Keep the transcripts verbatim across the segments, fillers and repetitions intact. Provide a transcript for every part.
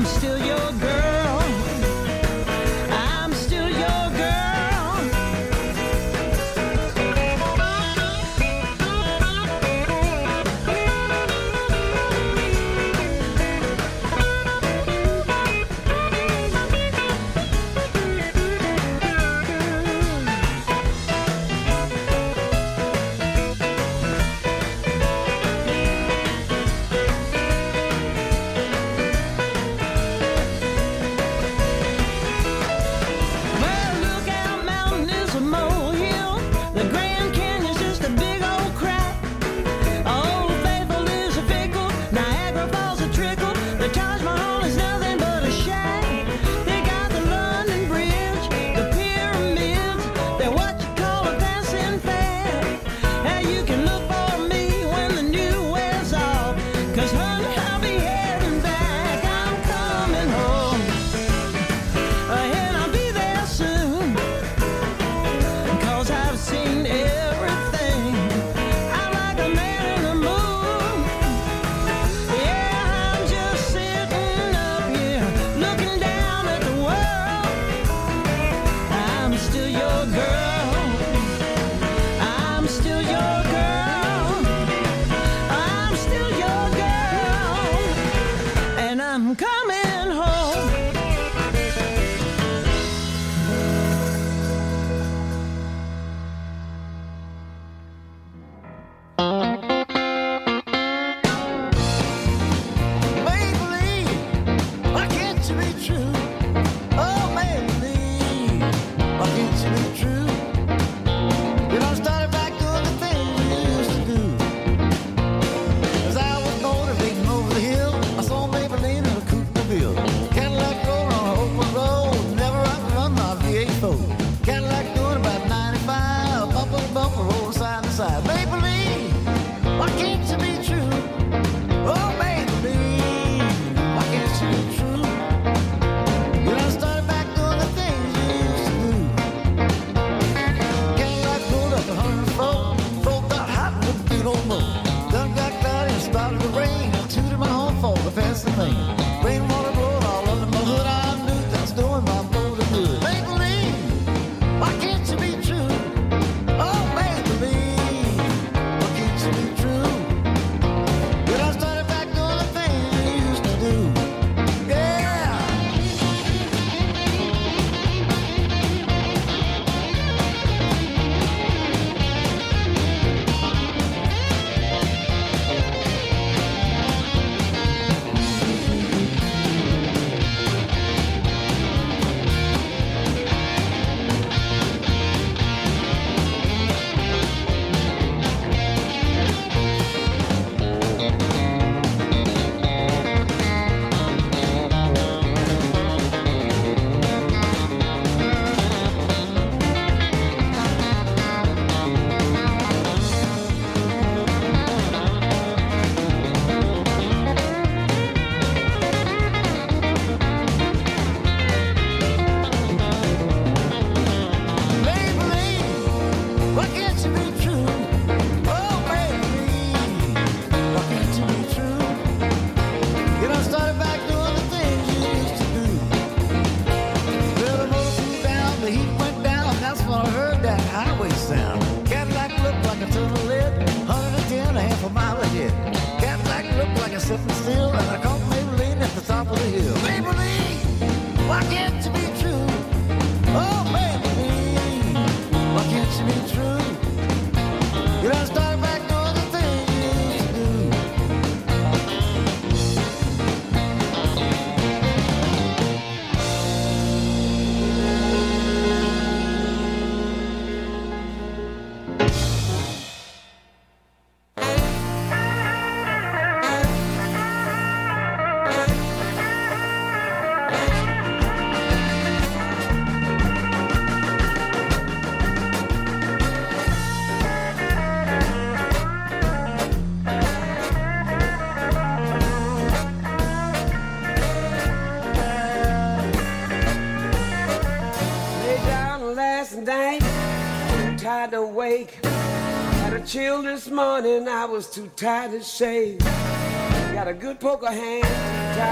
Tried to wake, had a chill this morning, I was too tired to shave. Got a good poker hand, too tired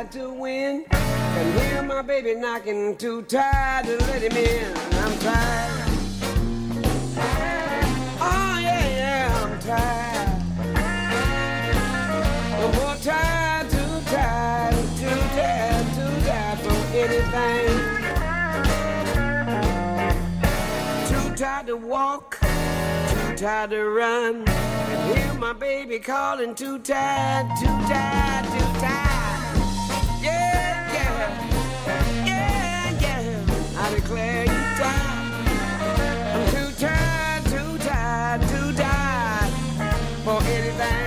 tired to win. Can hear my baby knocking, too tired to let him in. I'm tired. Oh yeah, yeah, I'm tired. I'm more tired, too tired, too tired, too tired for anything. Too tired to walk, too tired to run. Can hear my baby calling, too tired, too tired, too tired. Yeah, yeah, yeah, yeah. I declare you tired. I'm too tired, too tired, too tired for anything.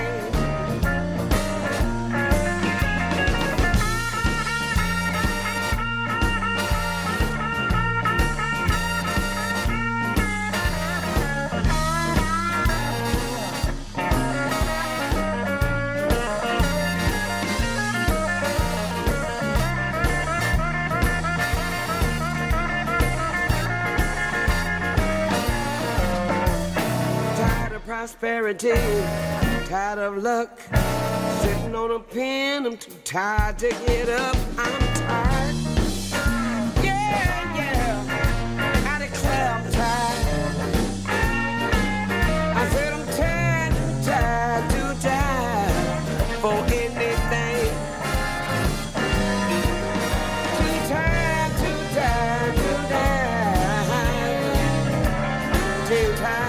Prosperity, tired of luck, sitting on a pen, I'm too tired to get up, I'm tired, yeah, yeah, I declare I'm tired, I said I'm tired, tired, too tired for anything, too tired, too tired, too tired, too tired.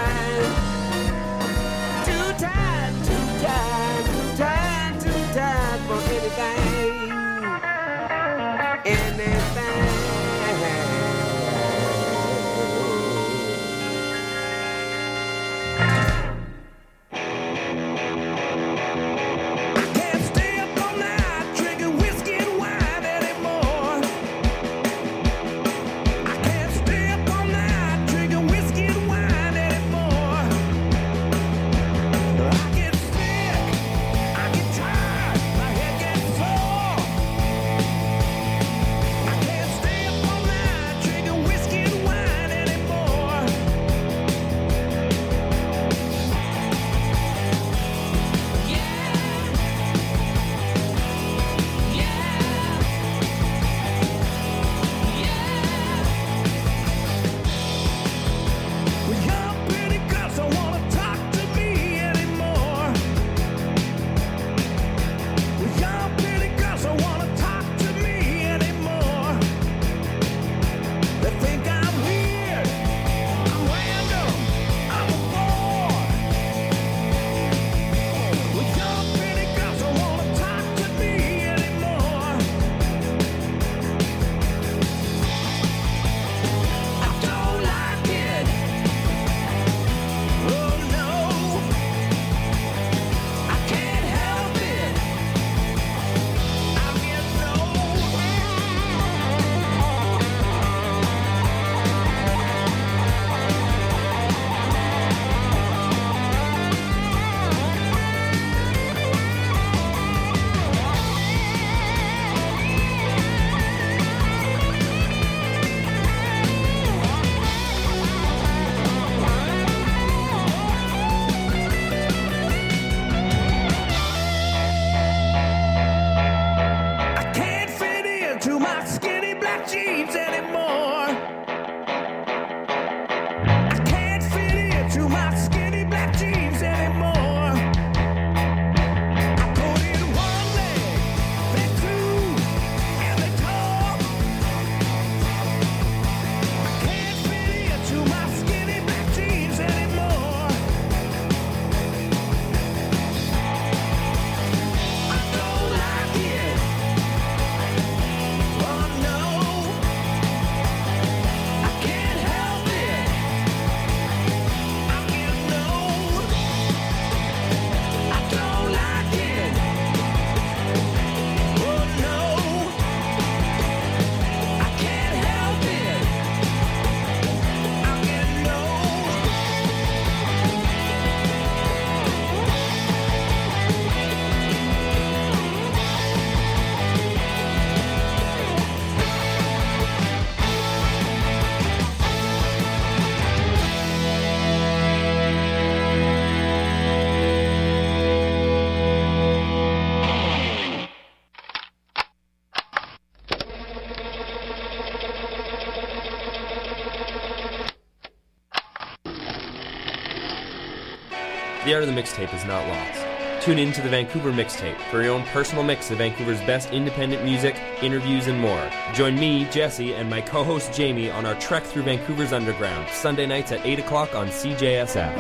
The art of the mixtape is not lost. Tune in to the Vancouver Mixtape for your own personal mix of Vancouver's best independent music, interviews, and more. Join me, Jesse, and my co-host Jamie on our trek through Vancouver's underground, Sunday nights at eight o'clock on C J S F.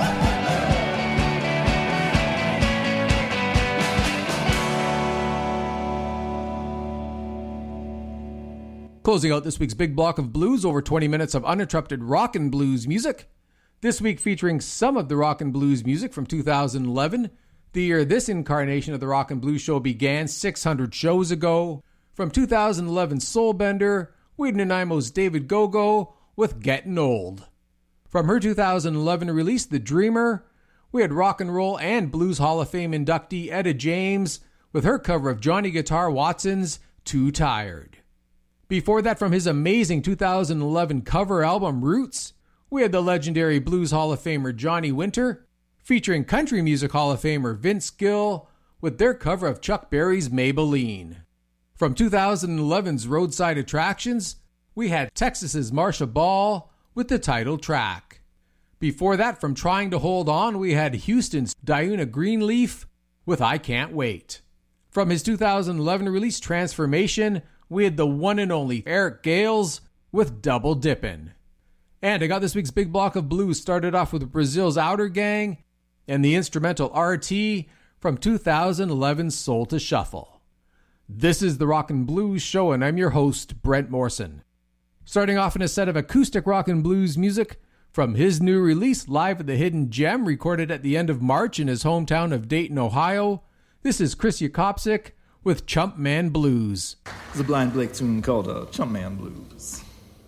Closing out this week's big block of blues, over twenty minutes of uninterrupted rock and blues music. This week featuring some of the rock and blues music from two thousand eleven, the year this incarnation of the Rock and Blues Show began six hundred shows ago. From two thousand eleven Soulbender, we had Nanaimo's David Gogo with Gettin' Old. From her two thousand eleven release, The Dreamer, we had Rock and Roll and Blues Hall of Fame inductee Etta James with her cover of Johnny Guitar Watson's Too Tired. Before that, from his amazing two thousand eleven cover album Roots, we had the legendary Blues Hall of Famer Johnny Winter featuring Country Music Hall of Famer Vince Gill with their cover of Chuck Berry's Maybelline. From two thousand eleven's Roadside Attractions, we had Texas's Marcia Ball with the title track. Before that, from Trying to Hold On, we had Houston's Diuna Greenleaf with I Can't Wait. From his two thousand eleven release Transformation, we had the one and only Eric Gales with Double Dippin'. And I got this week's big block of blues started off with Brazil's Outer Gang and the instrumental R T from two thousand eleven's Soul to Shuffle. This is the Rock and Blues Show, and I'm your host, Brent Morrison. Starting off in a set of acoustic rock and blues music from his new release, Live at the Hidden Gem, recorded at the end of March in his hometown of Dayton, Ohio. This is Chris Yakopsik with Chump Man Blues. It's a Blind Blake tune called uh, Chump Man Blues.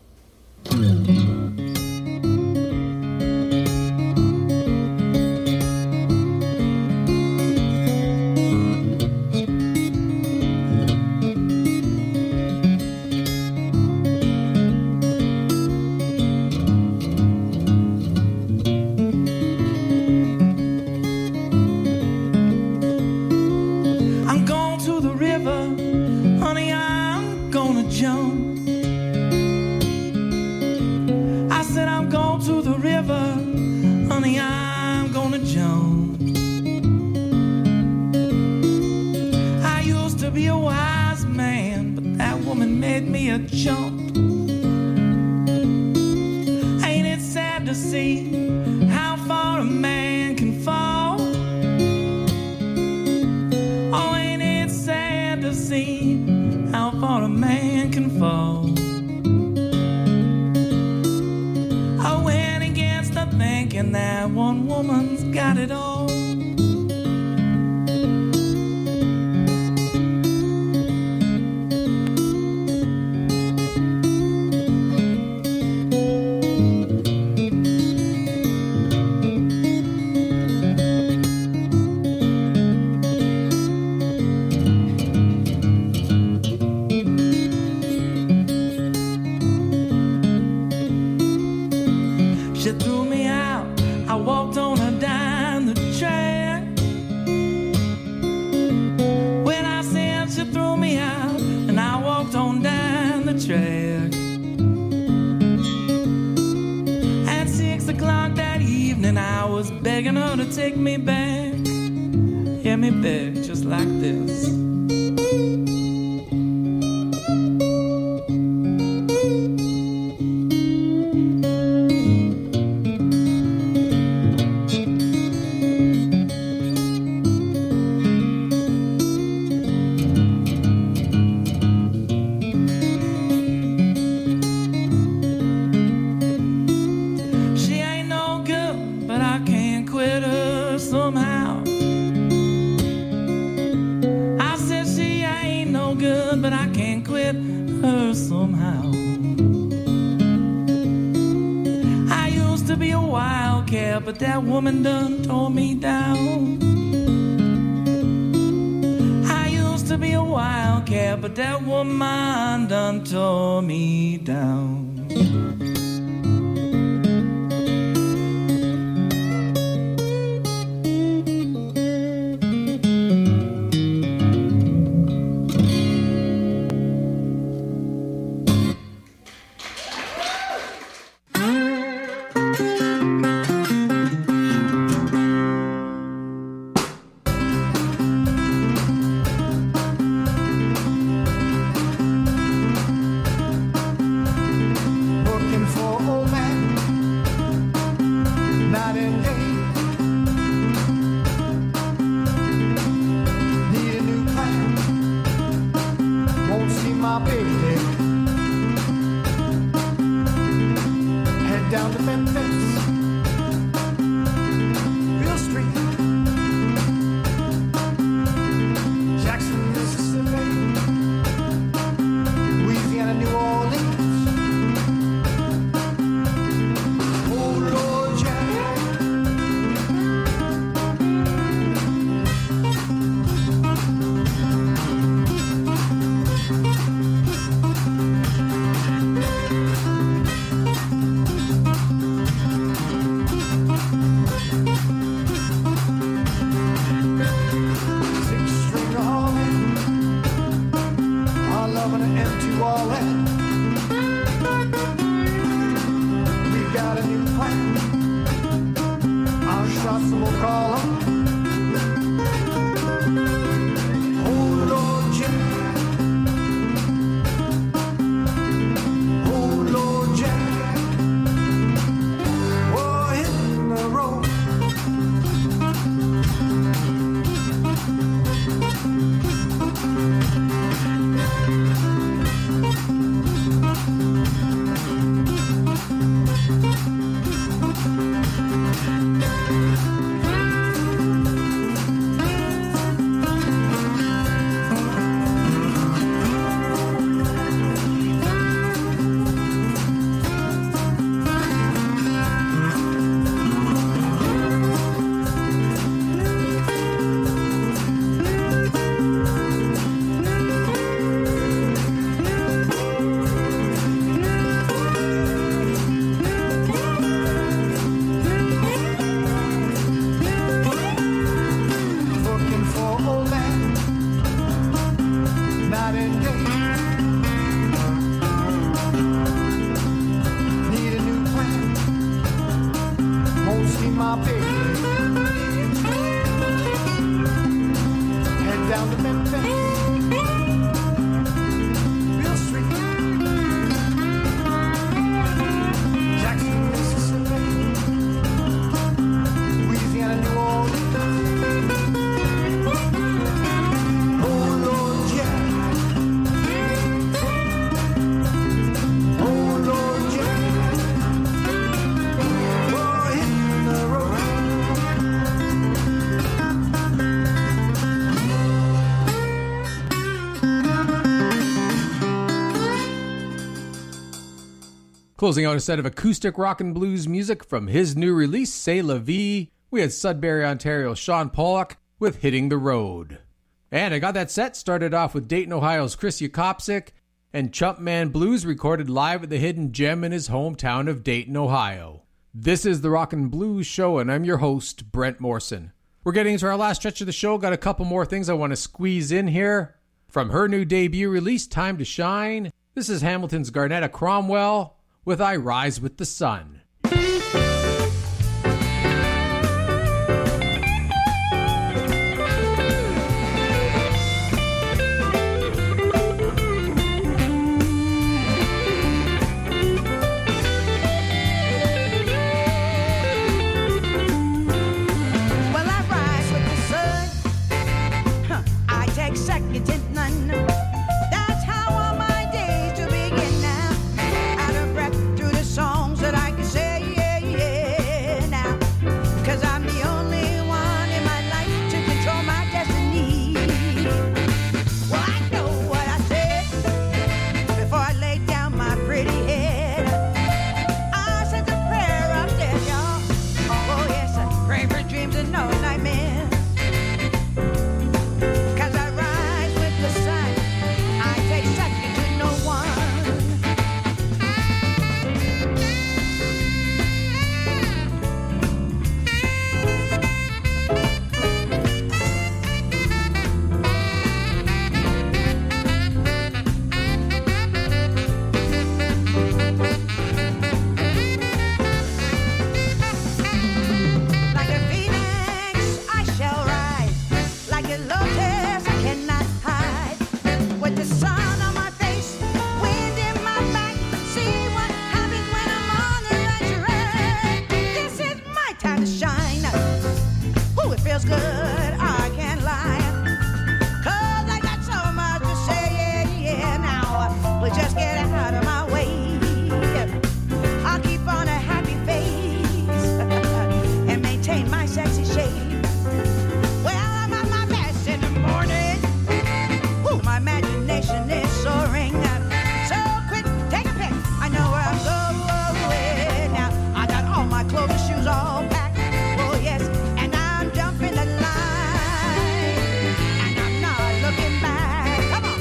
But that woman done tore me down. I used to be a wildcat, but that woman done tore me down. baby. Head down to Memphis, Beale Street, Jackson, Mississippi, Louisiana, New Orleans. Oh Lord, Jack. Closing out a set of acoustic rock and blues music from his new release, C'est La Vie, we had Sudbury, Ontario, Sean Pollock with Hitting the Road. And I got that set started off with Dayton, Ohio's Chris Yakopsik and Chumpman Blues recorded live at the Hidden Gem in his hometown of Dayton, Ohio. This is the Rock and Blues Show, and I'm your host, Brent Morrison. We're getting into our last stretch of the show. Got a couple more things I want to squeeze in here. From her new debut release, Time to Shine, this is Hamilton's Garnetta Cromwell with I Rise with the Sun. Second to none. That's how all my days to begin now. Out of breath through the songs that I can say. but just get out of my way. I'll keep on a happy face and maintain my sexy shape. Well, I'm at my best in the morning. Ooh, my imagination is soaring. So quick, take a pick. I know where I'm going now. I got all my clothes and shoes all packed. Oh yes, and I'm jumping the line, and I'm not looking back. Come on.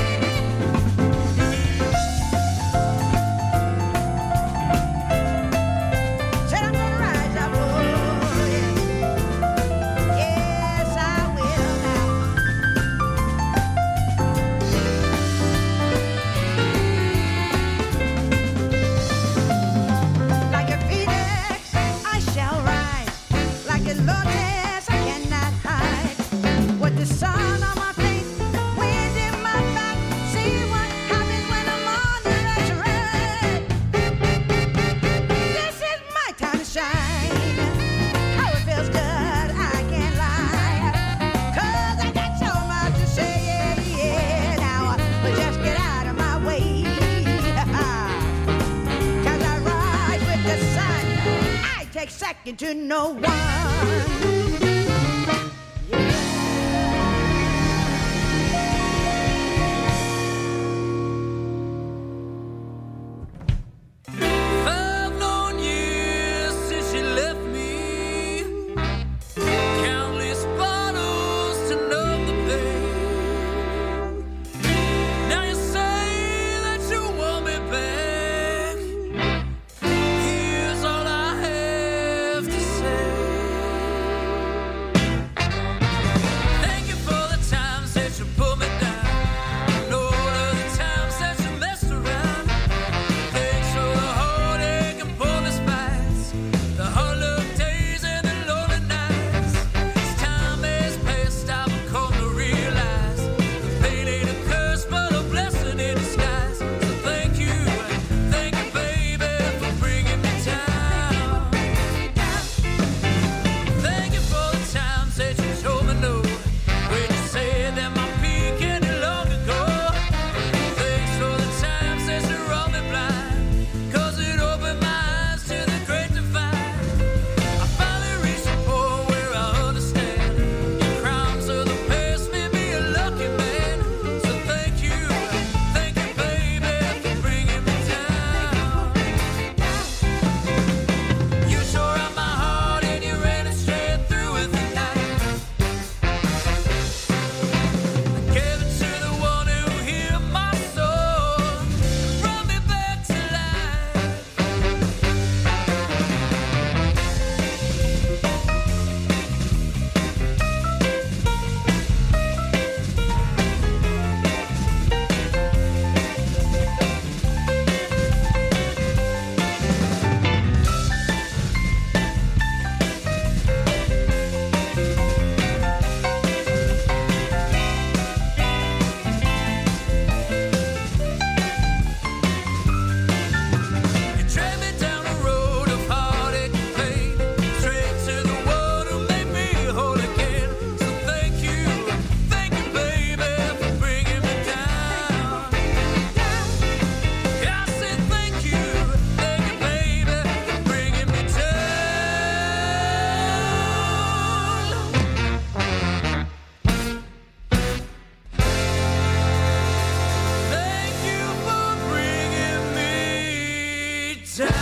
Said I'm gonna rise up, oh yes, yes I will now. Like a phoenix, I shall rise. Like a lotus, I cannot hide. With the sun on my face, wind in my back. See what happens when I'm on the resurrect. This is my time to shine. How it feels good, I can't lie. 'Cause I got so much to say, yeah, yeah. Now, but just get out of my way. 'Cause I rise with the sun. I take second to no one. Five long years since you left me, countless bottles to numb the pain. Now you say that you want me back. Here's all I have to say. Thank you for the times that you put me down, and all of the times that you messed around. Thanks for the heartache and pointless fights, the hard luck days and the lonely nights. As time has passed, I've come to realize the pain ain't a curse but a blessing in disguise. So thank you, thank you, baby, for bringing me down. Thank you for the times that you told me no, when you said that my peak ended long ago. Thanks for the times that you robbed me blind, 'cause it opened my eyes to the great divide. I finally reached a point where I understand your crimes of the past made me a lucky man. So thank you, thank you, baby, for bringing me down. You tore out my heart and you ran it straight through with the knife. I gave it to the one who healed my soul and brought me back to life. You dragged me down a road of heartache and pain, straight to the one who made me whole again. So thank you, thank you, baby, for bringing me down. I said thank you, thank you, baby, for bringing me down. Thank you for bringing me down.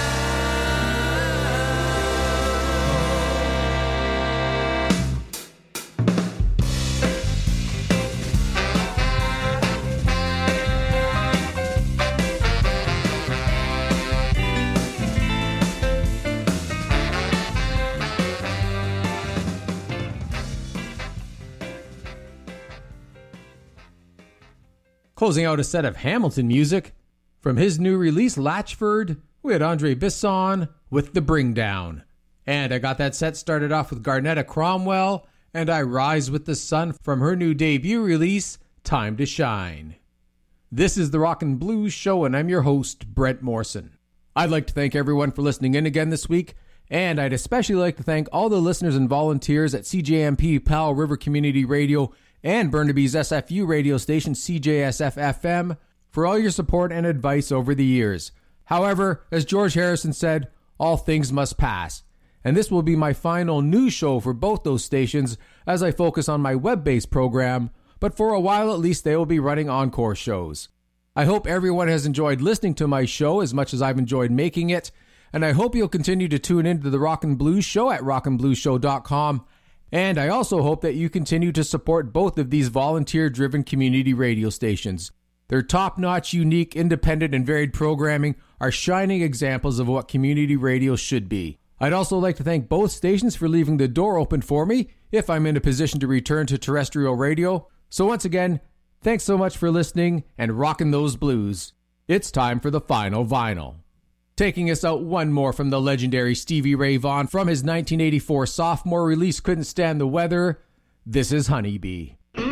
Closing out a set of Hamilton music. From his new release, Latchford, we had Andre Bisson with The Bring Down. And I got that set started off with Garnetta Cromwell and I Rise with the Sun from her new debut release, Time to Shine. This is the Rockin' Blues Show, and I'm your host, Brent Morrison. I'd like to thank everyone for listening in again this week, and I'd especially like to thank all the listeners and volunteers at C J M P Powell River Community Radio and Burnaby's S F U radio station, C J S F F M, for all your support and advice over the years. However, as George Harrison said, all things must pass. And this will be my final news show for both those stations as I focus on my web-based program, but for a while at least they will be running encore shows. I hope everyone has enjoyed listening to my show as much as I've enjoyed making it, and I hope you'll continue to tune into the Rock and Blues Show at rock and blues show dot com. And I also hope that you continue to support both of these volunteer-driven community radio stations. Their top-notch, unique, independent, and varied programming are shining examples of what community radio should be. I'd also like to thank both stations for leaving the door open for me if I'm in a position to return to terrestrial radio. So once again, thanks so much for listening and rocking those blues. It's time for the final vinyl. Taking us out one more from the legendary Stevie Ray Vaughan from his nineteen eighty-four sophomore release Couldn't Stand the Weather, this is Honeybee. Like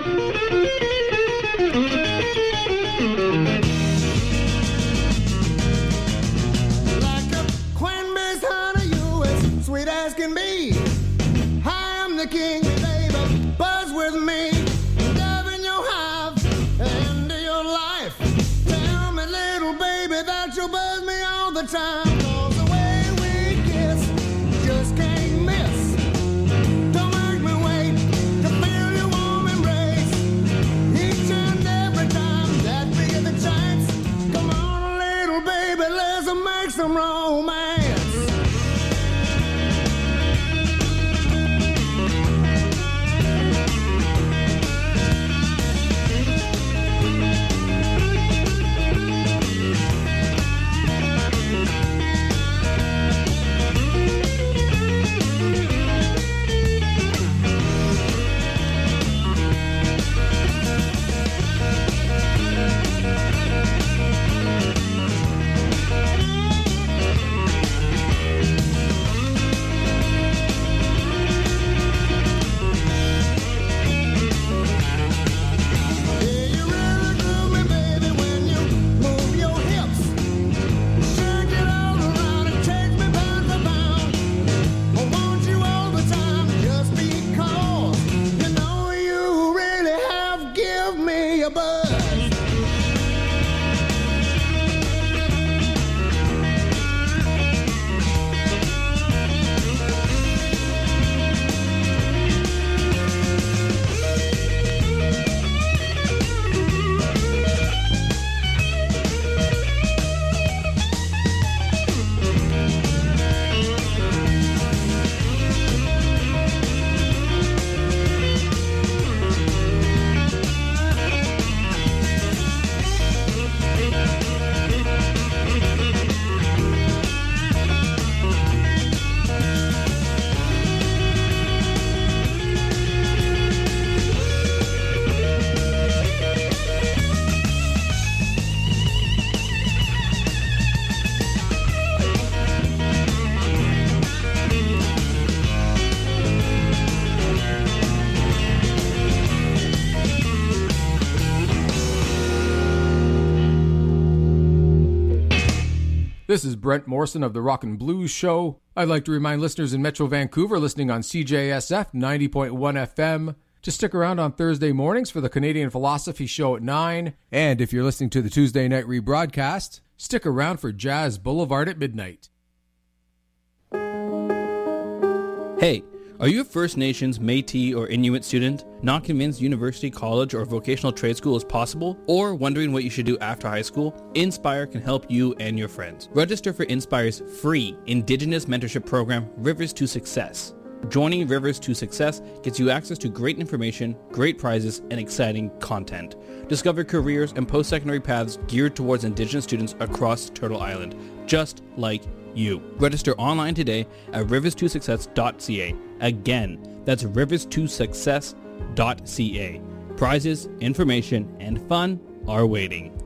a queen-based honey, you as sweet as can be. I am the king, baby, buzz with me. Love in your hive, end of your life. Tell me, little baby, that you'll buzz me all the time. 'Cause the way we kiss, just can't miss. Don't make me wait to feel your warm embrace. Each and every time that we get the chance. Come on, little baby, let's make some romance. This is Brent Morrison of the Rock and Blues Show. I'd like to remind listeners in Metro Vancouver listening on C J S F ninety point one F M to stick around on Thursday mornings for the Canadian Philosophy Show at nine. And if you're listening to the Tuesday night rebroadcast, stick around for Jazz Boulevard at midnight. Hey, are you a First Nations, Métis, or Inuit student, not convinced university, college, or vocational trade school is possible, or wondering what you should do after high school? Inspire can help you and your friends. Register for Inspire's free Indigenous mentorship program, Rivers to Success. Joining Rivers to Success gets you access to great information, great prizes, and exciting content. Discover careers and post-secondary paths geared towards Indigenous students across Turtle Island, just like you. Register online today at rivers to success dot c a. Again, that's rivers to success dot c a. Prizes, information, and fun are waiting.